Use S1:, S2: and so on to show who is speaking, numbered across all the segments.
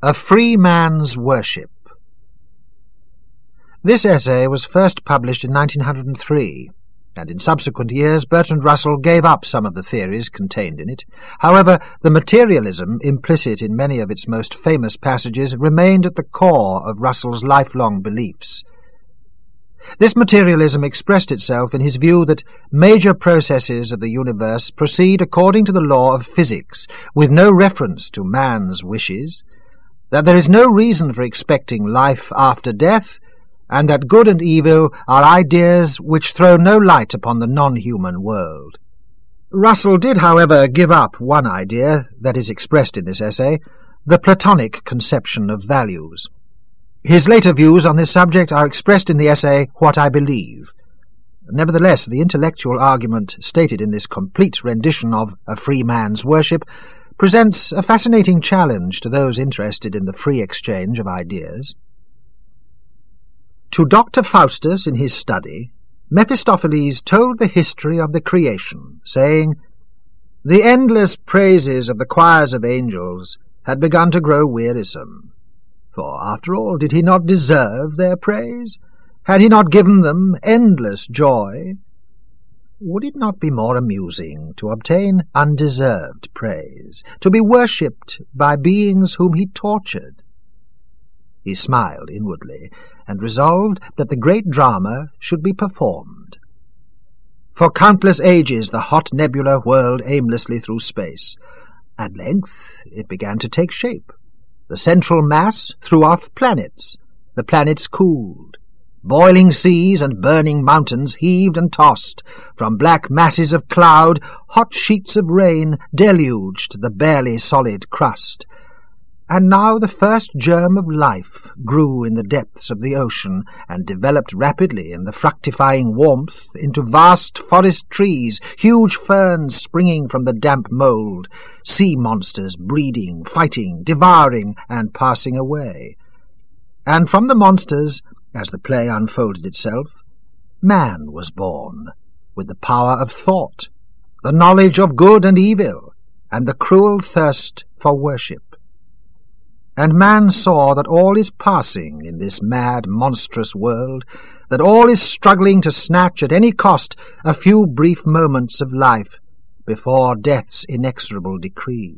S1: A Free Man's Worship. This essay was first published in 1903, and in subsequent years Bertrand Russell gave up some of the theories contained in it. However, the materialism implicit in many of its most famous passages remained at the core of Russell's lifelong beliefs. This materialism expressed itself in his view that major processes of the universe proceed according to the law of physics, with no reference to man's wishes, that there is no reason for expecting life after death, and that good and evil are ideas which throw no light upon the non-human world. Russell did, however, give up one idea that is expressed in this essay, the Platonic conception of values. His later views on this subject are expressed in the essay What I Believe. Nevertheless, the intellectual argument stated in this complete rendition of A Free Man's Worship presents a fascinating challenge to those interested in the free exchange of ideas. To Dr. Faustus in his study, Mephistopheles told the history of the creation, saying, "The endless praises of the choirs of angels had begun to grow wearisome. For, after all, did he not deserve their praise? Had he not given them endless joy? Would it not be more amusing to obtain undeserved praise, to be worshipped by beings whom he tortured?" He smiled inwardly, and resolved that the great drama should be performed. For countless ages the hot nebula whirled aimlessly through space. At length it began to take shape. The central mass threw off planets. The planets cooled. Boiling seas and burning mountains heaved and tossed. From black masses of cloud, hot sheets of rain deluged the barely solid crust. And now the first germ of life grew in the depths of the ocean, and developed rapidly in the fructifying warmth into vast forest trees, huge ferns springing from the damp mould, sea monsters breeding, fighting, devouring, and passing away. And from the monsters, as the play unfolded itself, man was born, with the power of thought, the knowledge of good and evil, and the cruel thirst for worship. And man saw that all is passing in this mad, monstrous world, that all is struggling to snatch at any cost a few brief moments of life before death's inexorable decree.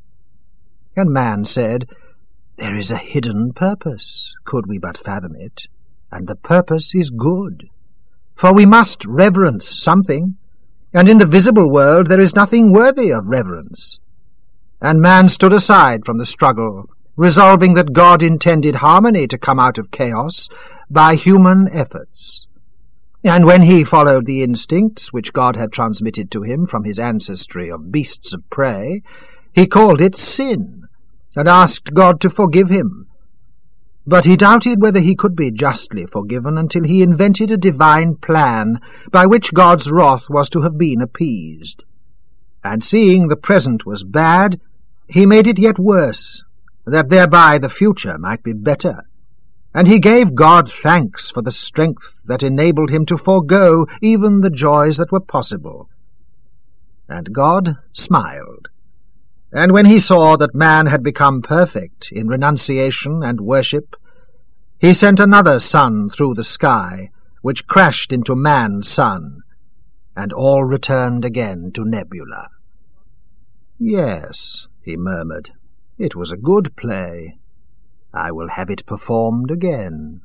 S1: And man said, "There is a hidden purpose, could we but fathom it, and the purpose is good. For we must reverence something, and in the visible world there is nothing worthy of reverence." And man stood aside from the struggle, resolving that God intended harmony to come out of chaos by human efforts. And when he followed the instincts which God had transmitted to him from his ancestry of beasts of prey, he called it sin, and asked God to forgive him. But he doubted whether he could be justly forgiven until he invented a divine plan by which God's wrath was to have been appeased. And seeing the present was bad, he made it yet worse, that thereby the future might be better. And he gave God thanks for the strength that enabled him to forego even the joys that were possible. And God smiled. And when he saw that man had become perfect in renunciation and worship, he sent another sun through the sky, which crashed into man's sun, and all returned again to nebula. "Yes," he murmured, "it was a good play. I will have it performed again."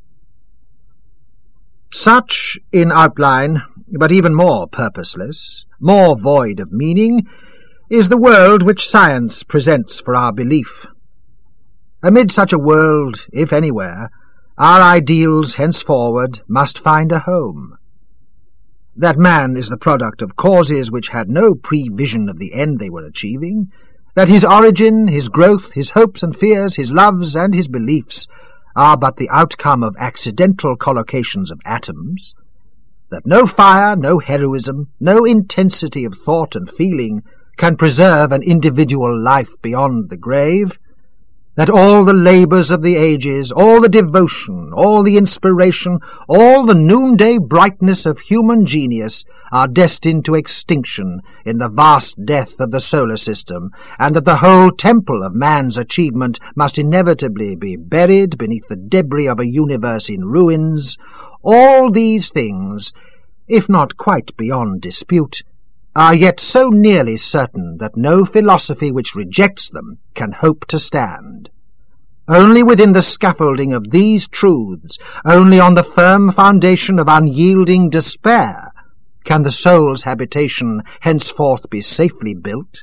S1: Such, in outline, but even more purposeless, more void of meaning, is the world which science presents for our belief. Amid such a world, if anywhere, our ideals henceforward must find a home. That man is the product of causes which had no prevision of the end they were achieving, that his origin, his growth, his hopes and fears, his loves and his beliefs are but the outcome of accidental collocations of atoms, that no fire, no heroism, no intensity of thought and feeling can preserve an individual life beyond the grave, that all the labours of the ages, all the devotion, all the inspiration, all the noonday brightness of human genius are destined to extinction in the vast death of the solar system, and that the whole temple of man's achievement must inevitably be buried beneath the debris of a universe in ruins, all these things, if not quite beyond dispute, are yet so nearly certain that no philosophy which rejects them can hope to stand. Only within the scaffolding of these truths, only on the firm foundation of unyielding despair, can the soul's habitation henceforth be safely built.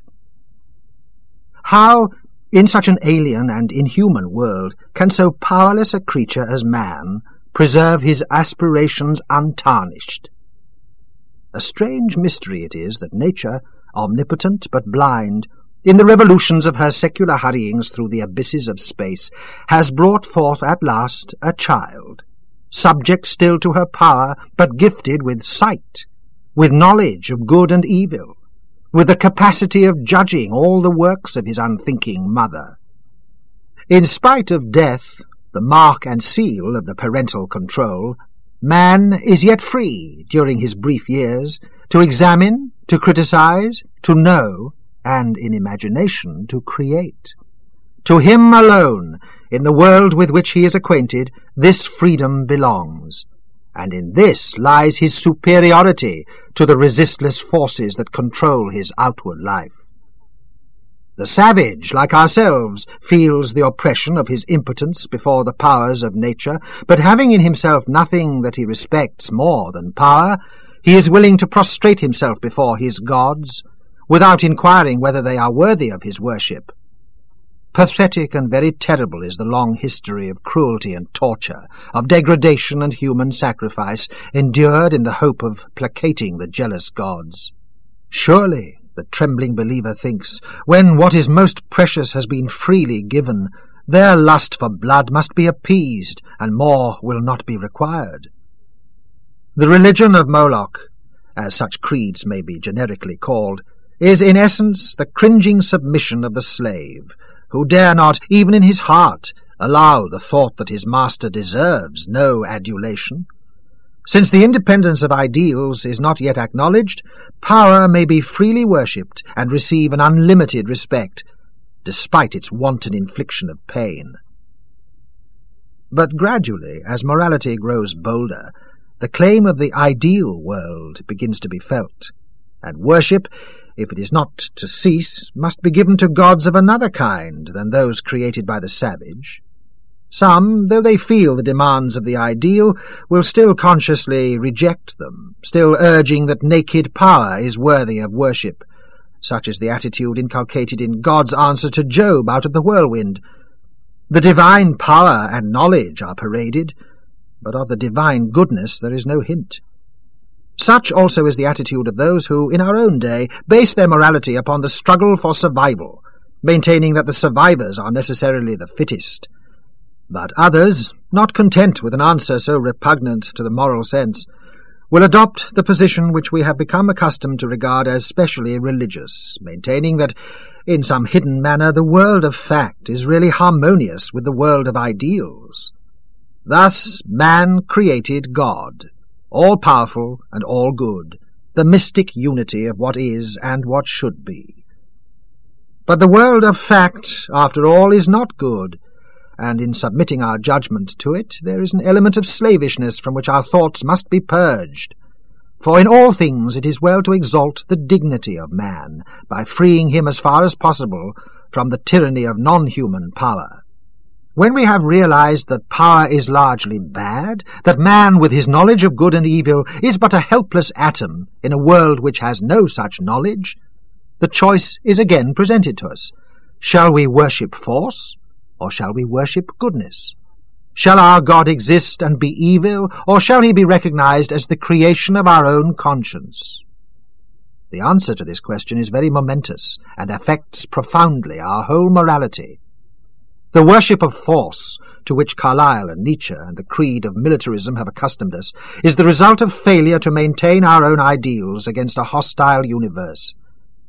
S1: How, in such an alien and inhuman world, can so powerless a creature as man preserve his aspirations untarnished? A strange mystery it is that nature, omnipotent but blind, in the revolutions of her secular hurryings through the abysses of space, has brought forth at last a child, subject still to her power, but gifted with sight, with knowledge of good and evil, with the capacity of judging all the works of his unthinking mother. In spite of death, the mark and seal of the parental control, man is yet free, during his brief years, to examine, to criticize, to know, and in imagination to create. To him alone, in the world with which he is acquainted, this freedom belongs, and in this lies his superiority to the resistless forces that control his outward life. The savage, like ourselves, feels the oppression of his impotence before the powers of nature, but having in himself nothing that he respects more than power, he is willing to prostrate himself before his gods, without inquiring whether they are worthy of his worship. Pathetic and very terrible is the long history of cruelty and torture, of degradation and human sacrifice, endured in the hope of placating the jealous gods. Surely, the trembling believer thinks, when what is most precious has been freely given, their lust for blood must be appeased, and more will not be required. The religion of Moloch, as such creeds may be generically called, is in essence the cringing submission of the slave, who dare not, even in his heart, allow the thought that his master deserves no adulation. Since the independence of ideals is not yet acknowledged, power may be freely worshipped and receive an unlimited respect, despite its wanton infliction of pain. But gradually, as morality grows bolder, the claim of the ideal world begins to be felt, and worship, if it is not to cease, must be given to gods of another kind than those created by the savage. Some, though they feel the demands of the ideal, will still consciously reject them, still urging that naked power is worthy of worship. Such is the attitude inculcated in God's answer to Job out of the whirlwind. The divine power and knowledge are paraded, but of the divine goodness there is no hint. Such also is the attitude of those who, in our own day, base their morality upon the struggle for survival, maintaining that the survivors are necessarily the fittest. But others, not content with an answer so repugnant to the moral sense, will adopt the position which we have become accustomed to regard as specially religious, maintaining that, in some hidden manner, the world of fact is really harmonious with the world of ideals. Thus man created God, all-powerful and all-good, the mystic unity of what is and what should be. But the world of fact, after all, is not good, and in submitting our judgment to it there is an element of slavishness from which our thoughts must be purged. For in all things it is well to exalt the dignity of man, by freeing him as far as possible from the tyranny of non-human power. When we have realized that power is largely bad, that man with his knowledge of good and evil is but a helpless atom in a world which has no such knowledge, the choice is again presented to us. Shall we worship force, or shall we worship goodness? Shall our God exist and be evil, or shall he be recognized as the creation of our own conscience? The answer to this question is very momentous, and affects profoundly our whole morality. The worship of force, to which Carlyle and Nietzsche and the creed of militarism have accustomed us, is the result of failure to maintain our own ideals against a hostile universe.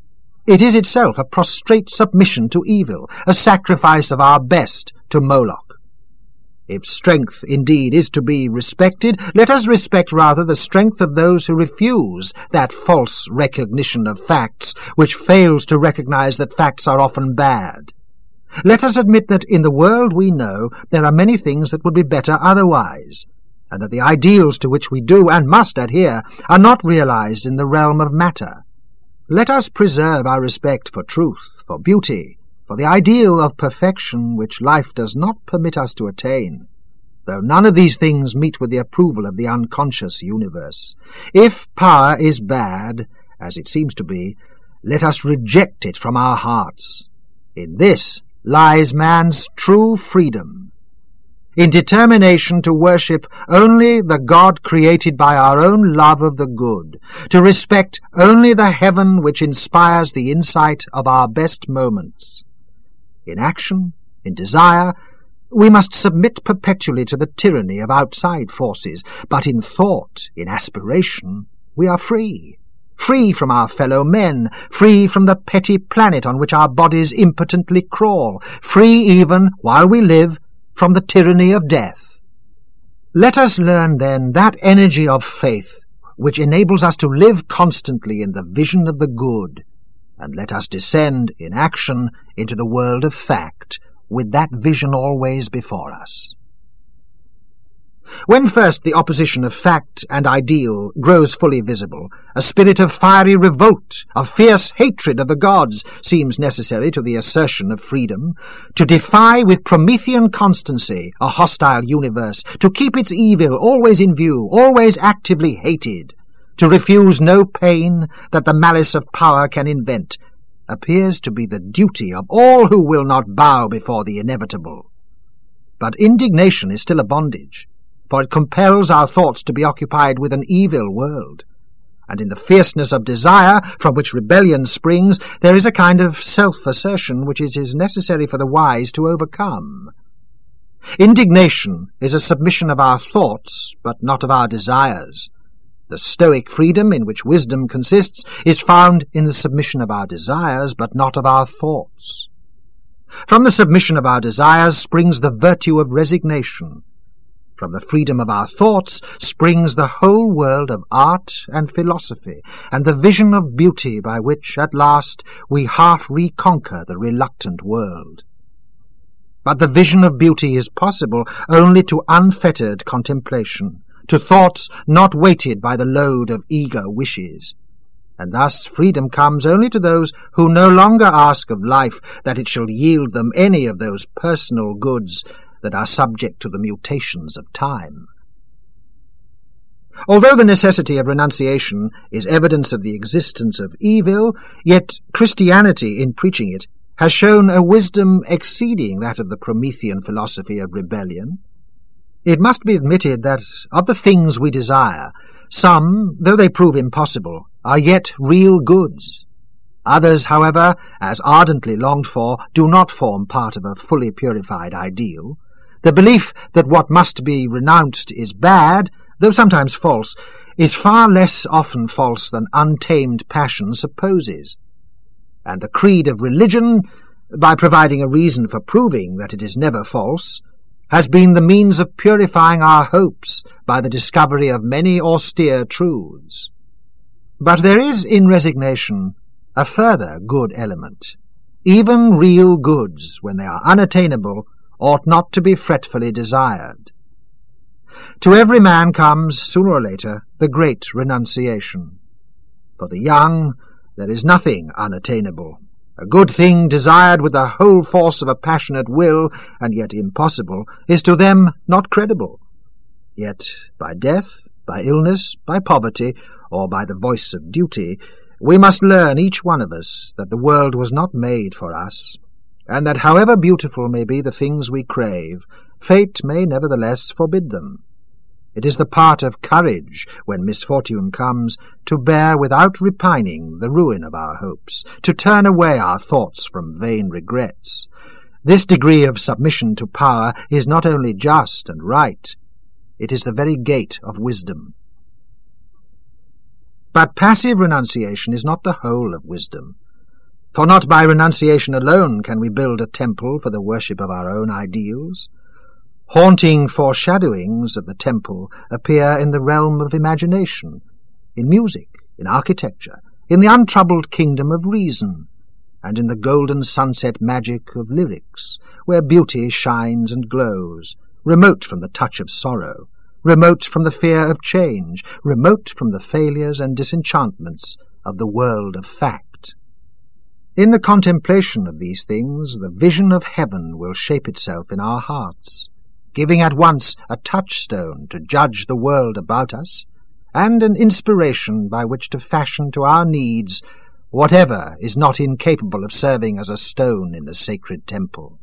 S1: It is itself a prostrate submission to evil, a sacrifice of our best to Moloch. If strength indeed is to be respected, let us respect rather the strength of those who refuse that false recognition of facts, which fails to recognize that facts are often bad. Let us admit that in the world we know there are many things that would be better otherwise, and that the ideals to which we do and must adhere are not realized in the realm of matter. Let us preserve our respect for truth, for beauty, for the ideal of perfection which life does not permit us to attain, though none of these things meet with the approval of the unconscious universe. If power is bad, as it seems to be, let us reject it from our hearts. In this lies man's true freedom, in determination to worship only the God created by our own love of the good, to respect only the heaven which inspires the insight of our best moments. In action, in desire, we must submit perpetually to the tyranny of outside forces, but in thought, in aspiration, we are free. Free from our fellow men, free from the petty planet on which our bodies impotently crawl, free even, while we live, from the tyranny of death. Let us learn, then, that energy of faith which enables us to live constantly in the vision of the good, and let us descend in action into the world of fact, with that vision always before us. When first the opposition of fact and ideal grows fully visible, a spirit of fiery revolt, of fierce hatred of the gods, seems necessary to the assertion of freedom, to defy with Promethean constancy a hostile universe, to keep its evil always in view, always actively hated, to refuse no pain that the malice of power can invent, appears to be the duty of all who will not bow before the inevitable. But indignation is still a bondage, for it compels our thoughts to be occupied with an evil world, and in the fierceness of desire from which rebellion springs there is a kind of self-assertion which it is necessary for the wise to overcome. Indignation is a submission of our thoughts, but not of our desires. The stoic freedom in which wisdom consists is found in the submission of our desires, but not of our thoughts. From the submission of our desires springs the virtue of resignation. From the freedom of our thoughts springs the whole world of art and philosophy, and the vision of beauty by which, at last, we half reconquer the reluctant world. But the vision of beauty is possible only to unfettered contemplation, to thoughts not weighted by the load of eager wishes. And thus freedom comes only to those who no longer ask of life that it shall yield them any of those personal goods that are subject to the mutations of time. Although the necessity of renunciation is evidence of the existence of evil, yet Christianity, in preaching it, has shown a wisdom exceeding that of the Promethean philosophy of rebellion. It must be admitted that of the things we desire, some, though they prove impossible, are yet real goods. Others, however, as ardently longed for, do not form part of a fully purified ideal. The belief that what must be renounced is bad, though sometimes false, is far less often false than untamed passion supposes. And the creed of religion, by providing a reason for proving that it is never false, has been the means of purifying our hopes by the discovery of many austere truths. But there is in resignation a further good element. Even real goods, when they are unattainable, ought not to be fretfully desired. To every man comes, sooner or later, the great renunciation. For the young, there is nothing unattainable. A good thing desired with the whole force of a passionate will, and yet impossible, is to them not credible. Yet by death, by illness, by poverty, or by the voice of duty, we must learn, each one of us, that the world was not made for us, and that however beautiful may be the things we crave, fate may nevertheless forbid them. It is the part of courage, when misfortune comes, to bear without repining the ruin of our hopes, to turn away our thoughts from vain regrets. This degree of submission to power is not only just and right, it is the very gate of wisdom. But passive renunciation is not the whole of wisdom. For not by renunciation alone can we build a temple for the worship of our own ideals. Haunting foreshadowings of the temple appear in the realm of imagination, in music, in architecture, in the untroubled kingdom of reason, and in the golden sunset magic of lyrics, where beauty shines and glows, remote from the touch of sorrow, remote from the fear of change, remote from the failures and disenchantments of the world of fact. In the contemplation of these things, the vision of heaven will shape itself in our hearts, giving at once a touchstone to judge the world about us, and an inspiration by which to fashion to our needs whatever is not incapable of serving as a stone in the sacred temple.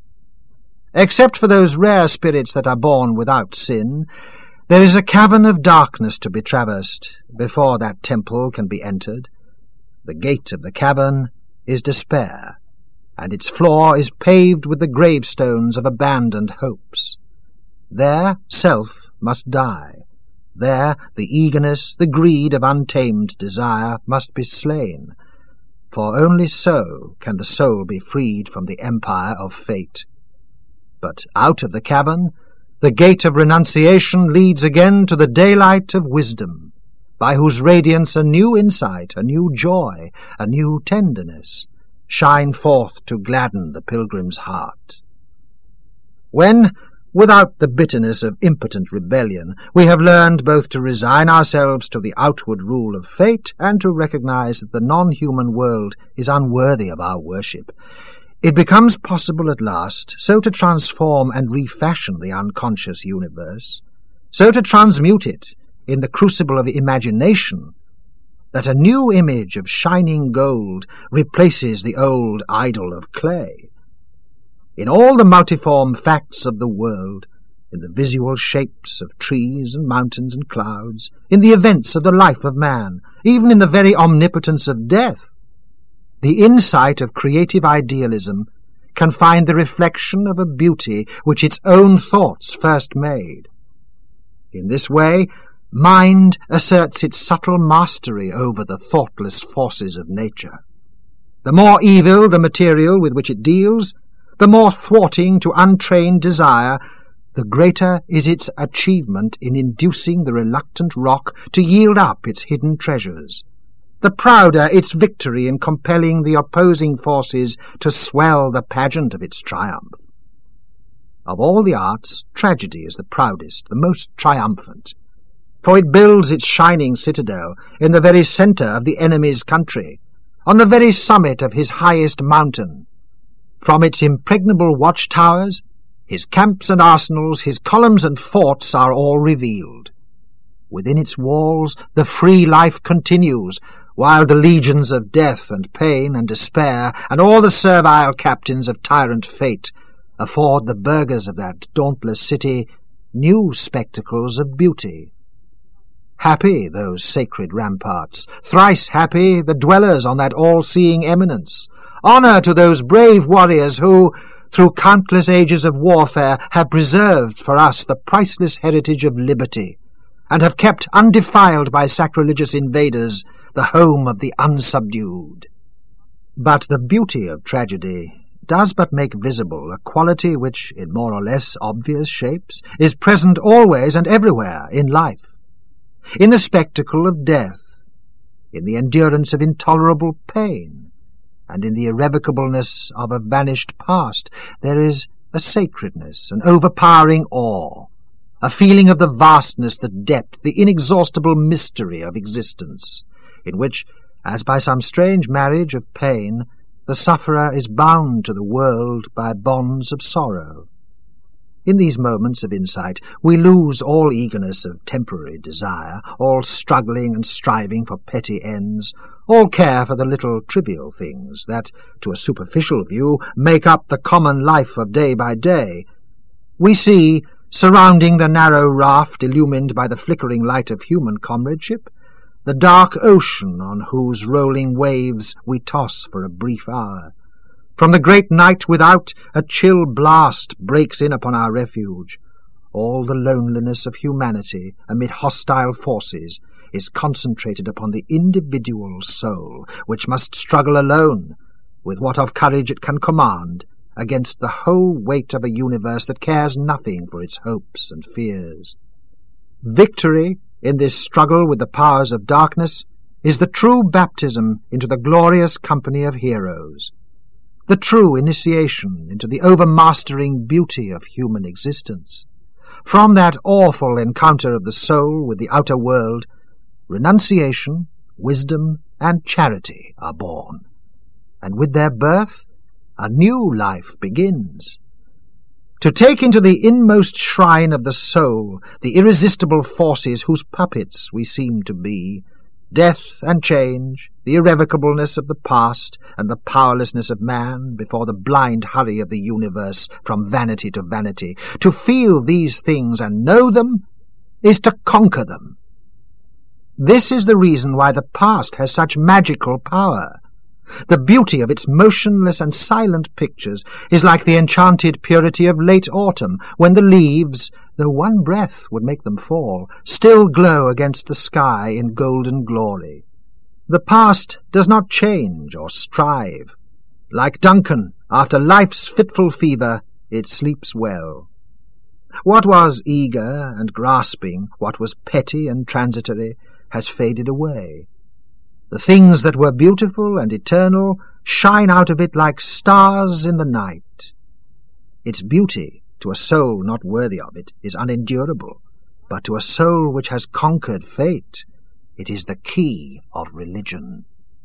S1: Except for those rare spirits that are born without sin, there is a cavern of darkness to be traversed before that temple can be entered. The gate of the cavern is despair, and its floor is paved with the gravestones of abandoned hopes. There self must die. There the eagerness, the greed of untamed desire must be slain, for only so can the soul be freed from the empire of fate. But out of the cavern, the gate of renunciation leads again to the daylight of wisdom, by whose radiance a new insight, a new joy, a new tenderness shine forth to gladden the pilgrim's heart. When, without the bitterness of impotent rebellion, we have learned both to resign ourselves to the outward rule of fate and to recognize that the non-human world is unworthy of our worship, it becomes possible at last so to transform and refashion the unconscious universe, so to transmute it in the crucible of imagination, that a new image of shining gold replaces the old idol of clay. In all the multiform facts of the world, in the visual shapes of trees and mountains and clouds, in the events of the life of man, even in the very omnipotence of death, the insight of creative idealism can find the reflection of a beauty which its own thoughts first made. In this way, mind asserts its subtle mastery over the thoughtless forces of nature. The more evil the material with which it deals, the more thwarting to untrained desire, the greater is its achievement in inducing the reluctant rock to yield up its hidden treasures, the prouder its victory in compelling the opposing forces to swell the pageant of its triumph. Of all the arts, tragedy is the proudest, the most triumphant, for it builds its shining citadel in the very centre of the enemy's country, on the very summit of his highest mountain. From its impregnable watchtowers, his camps and arsenals, his columns and forts are all revealed. Within its walls the free life continues, while the legions of death and pain and despair, and all the servile captains of tyrant fate, afford the burghers of that dauntless city new spectacles of beauty. Happy those sacred ramparts, thrice happy the dwellers on that all-seeing eminence. Honour to those brave warriors who, through countless ages of warfare, have preserved for us the priceless heritage of liberty, and have kept undefiled by sacrilegious invaders the home of the unsubdued. But the beauty of tragedy does but make visible a quality which, in more or less obvious shapes, is present always and everywhere in life. In the spectacle of death, in the endurance of intolerable pain, and in the irrevocableness of a vanished past, there is a sacredness, an overpowering awe, a feeling of the vastness, the depth, the inexhaustible mystery of existence, in which, as by some strange marriage of pain, the sufferer is bound to the world by bonds of sorrow. In these moments of insight we lose all eagerness of temporary desire, all struggling and striving for petty ends, all care for the little trivial things that, to a superficial view, make up the common life of day by day. We see, surrounding the narrow raft illumined by the flickering light of human comradeship, the dark ocean on whose rolling waves we toss for a brief hour. From the great night without, a chill blast breaks in upon our refuge. All the loneliness of humanity amid hostile forces is concentrated upon the individual soul, which must struggle alone, with what of courage it can command, against the whole weight of a universe that cares nothing for its hopes and fears. Victory in this struggle with the powers of darkness is the true baptism into the glorious company of heroes, the true initiation into the overmastering beauty of human existence. From that awful encounter of the soul with the outer world, renunciation, wisdom, and charity are born, and with their birth a new life begins. To take into the inmost shrine of the soul the irresistible forces whose puppets we seem to be, death and change, the irrevocableness of the past, and the powerlessness of man before the blind hurry of the universe from vanity to vanity, to feel these things and know them is to conquer them. This is the reason why the past has such magical power. The beauty of its motionless and silent pictures is like the enchanted purity of late autumn, when the leaves, though one breath would make them fall, still glow against the sky in golden glory. The past does not change or strive. Like Duncan, after life's fitful fever, it sleeps well. What was eager and grasping, what was petty and transitory, has faded away. The things that were beautiful and eternal shine out of it like stars in the night. Its beauty, to a soul not worthy of it, is unendurable, but to a soul which has conquered fate, it is the key of religion.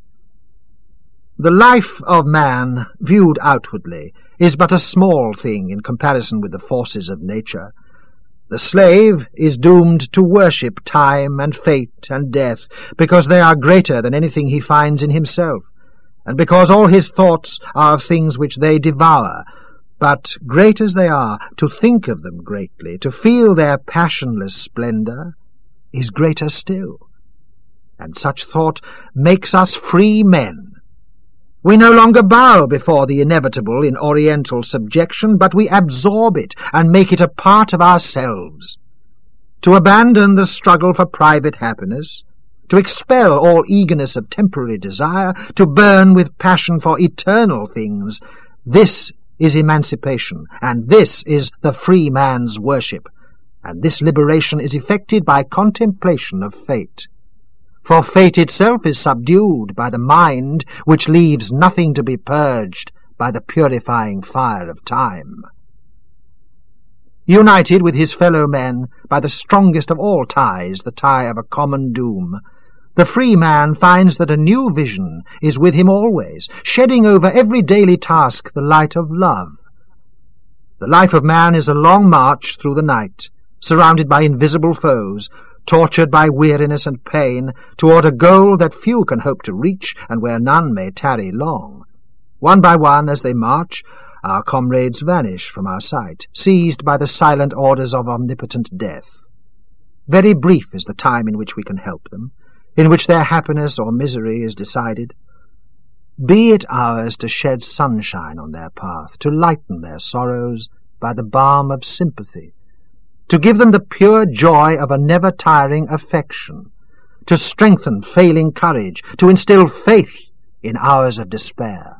S1: The life of man, viewed outwardly, is but a small thing in comparison with the forces of nature. The slave is doomed to worship time and fate and death, because they are greater than anything he finds in himself, and because all his thoughts are of things which they devour. But, great as they are, to think of them greatly, to feel their passionless splendor, is greater still. And such thought makes us free men. We no longer bow before the inevitable in oriental subjection, but we absorb it and make it a part of ourselves. To abandon the struggle for private happiness, to expel all eagerness of temporary desire, to burn with passion for eternal things, this is emancipation, and this is the free man's worship, and this liberation is effected by contemplation of fate. For fate itself is subdued by the mind which leaves nothing to be purged by the purifying fire of time. United with his fellow men by the strongest of all ties, the tie of a common doom, the free man finds that a new vision is with him always, shedding over every daily task the light of love. The life of man is a long march through the night, surrounded by invisible foes, tortured by weariness and pain, toward a goal that few can hope to reach, and where none may tarry long. One by one, as they march, our comrades vanish from our sight, seized by the silent orders of omnipotent death. Very brief is the time in which we can help them, in which their happiness or misery is decided. Be it ours to shed sunshine on their path, to lighten their sorrows by the balm of sympathy, to give them the pure joy of a never-tiring affection, to strengthen failing courage, to instill faith in hours of despair.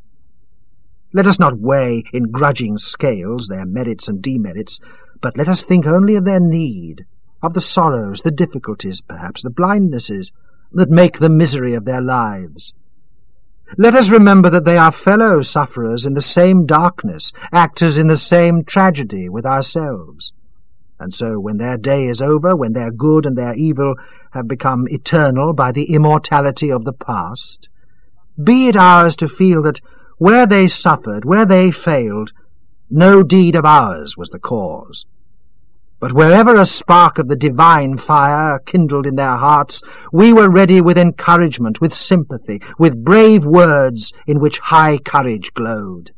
S1: Let us not weigh in grudging scales their merits and demerits, but let us think only of their need, of the sorrows, the difficulties, perhaps the blindnesses, that make the misery of their lives. Let us remember that they are fellow sufferers in the same darkness, actors in the same tragedy with ourselves. And so, when their day is over, when their good and their evil have become eternal by the immortality of the past, be it ours to feel that where they suffered, where they failed, no deed of ours was the cause. But wherever a spark of the divine fire kindled in their hearts, we were ready with encouragement, with sympathy, with brave words in which high courage glowed.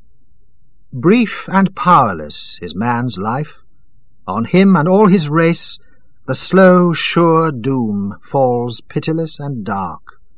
S1: Brief and powerless is man's life. On him and all his race the slow, sure doom falls pitiless and dark.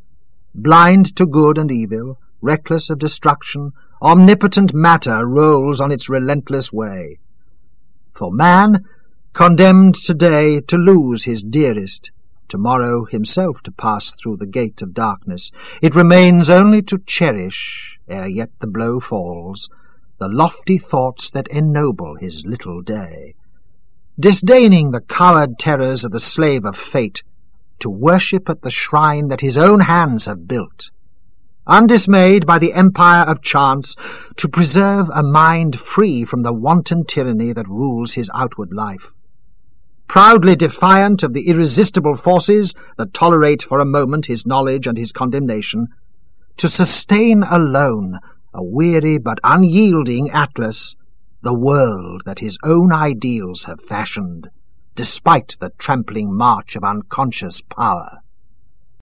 S1: Blind to good and evil, reckless of destruction, omnipotent matter rolls on its relentless way. For man, condemned today to lose his dearest, tomorrow himself to pass through the gate of darkness, it remains only to cherish, ere yet the blow falls, the lofty thoughts that ennoble his little day, disdaining the coward terrors of the slave of fate, to worship at the shrine that his own hands have built, undismayed by the empire of chance, to preserve a mind free from the wanton tyranny that rules his outward life, proudly defiant of the irresistible forces that tolerate for a moment his knowledge and his condemnation, to sustain alone, a weary but unyielding Atlas, the world that his own ideals have fashioned, despite the trampling march of unconscious power.